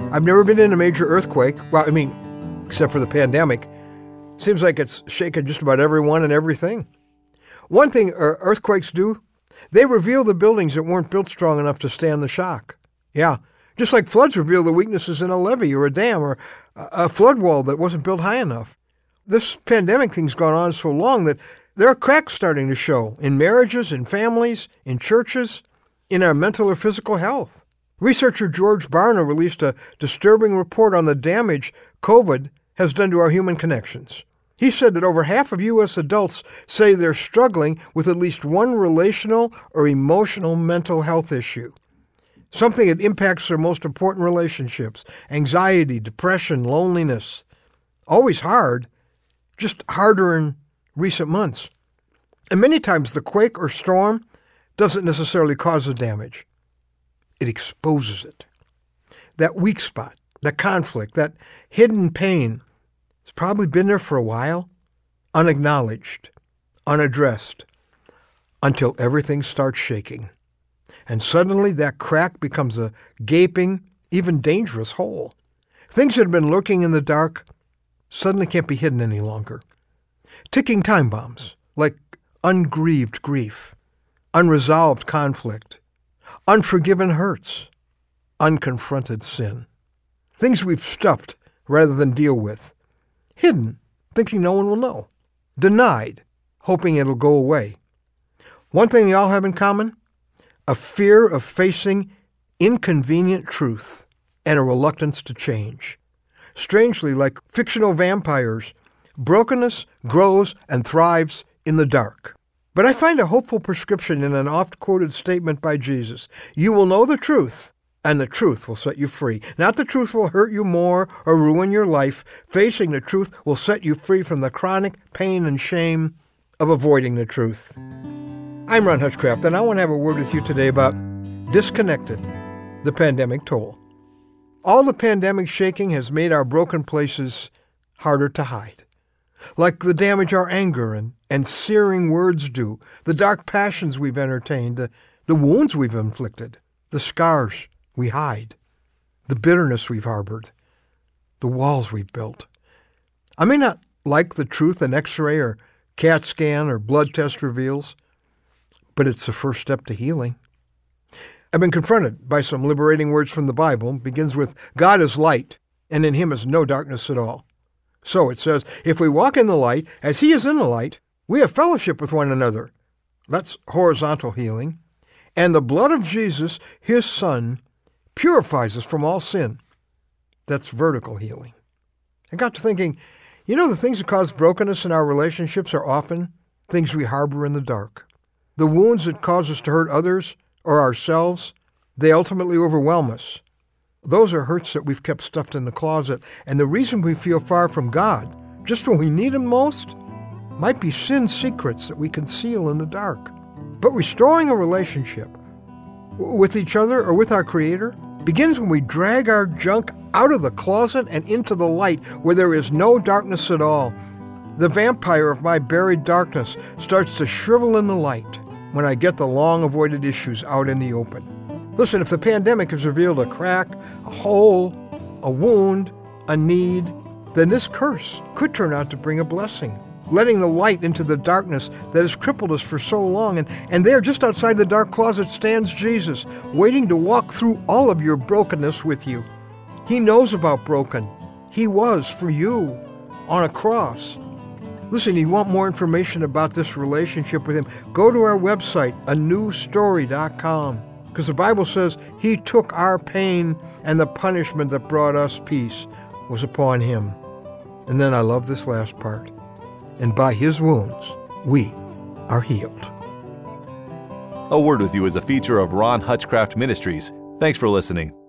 I've never been in a major earthquake. Well, I mean, except for the pandemic. Seems like it's shaken just about everyone and everything. One thing earthquakes do, they reveal the buildings that weren't built strong enough to stand the shock. Yeah, just like floods reveal the weaknesses in a levee or a dam or a flood wall that wasn't built high enough. This pandemic thing's gone on so long that there are cracks starting to show in marriages, in families, in churches, in our mental or physical health. Researcher George Barna released a disturbing report on the damage COVID has done to our human connections. He said that over half of U.S. adults say they're struggling with at least one relational or emotional mental health issue, something that impacts their most important relationships, anxiety, depression, loneliness. Always hard, just harder in recent months. And many times the quake or storm doesn't necessarily cause the damage. It exposes it. That weak spot, that conflict, that hidden pain has probably been there for a while, unacknowledged, unaddressed, until everything starts shaking. And suddenly that crack becomes a gaping, even dangerous hole. Things that have been lurking in the dark suddenly can't be hidden any longer. Ticking time bombs, like ungrieved grief, unresolved conflict, unforgiven hurts, unconfronted sin. Things we've stuffed rather than deal with. Hidden, thinking no one will know. Denied, hoping it'll go away. One thing they all have in common? A fear of facing inconvenient truth and a reluctance to change. Strangely, like fictional vampires, brokenness grows and thrives in the dark. But I find a hopeful prescription in an oft-quoted statement by Jesus. You will know the truth, and the truth will set you free. Not the truth will hurt you more or ruin your life. Facing the truth will set you free from the chronic pain and shame of avoiding the truth. I'm Ron Hutchcraft, and I want to have a word with you today about Disconnected, the pandemic toll. All the pandemic shaking has made our broken places harder to hide. Like the damage our anger and searing words do, the dark passions we've entertained, the wounds we've inflicted, the scars we hide, the bitterness we've harbored, the walls we've built. I may not like the truth an X-ray or CAT scan or blood test reveals, but it's the first step to healing. I've been confronted by some liberating words from the Bible. It begins with, God is light, and in him is no darkness at all. So it says, if we walk in the light, as he is in the light, we have fellowship with one another. That's horizontal healing. And the blood of Jesus, his Son, purifies us from all sin. That's vertical healing. I got to thinking, the things that cause brokenness in our relationships are often things we harbor in the dark. The wounds that cause us to hurt others or ourselves, they ultimately overwhelm us. Those are hurts that we've kept stuffed in the closet, and the reason we feel far from God, just when we need him most, might be sin secrets that we conceal in the dark. But restoring a relationship with each other or with our Creator begins when we drag our junk out of the closet and into the light where there is no darkness at all. The vampire of my buried darkness starts to shrivel in the light when I get the long-avoided issues out in the open. Listen, if the pandemic has revealed a crack, a hole, a wound, a need, then this curse could turn out to bring a blessing, letting the light into the darkness that has crippled us for so long. And there, just outside the dark closet, stands Jesus, waiting to walk through all of your brokenness with you. He knows about broken. He was for you on a cross. Listen, you want more information about this relationship with him, go to our website, anewstory.com, because the Bible says he took our pain and the punishment that brought us peace was upon him. And then I love this last part. And by his wounds, we are healed. A Word with You is a feature of Ron Hutchcraft Ministries. Thanks for listening.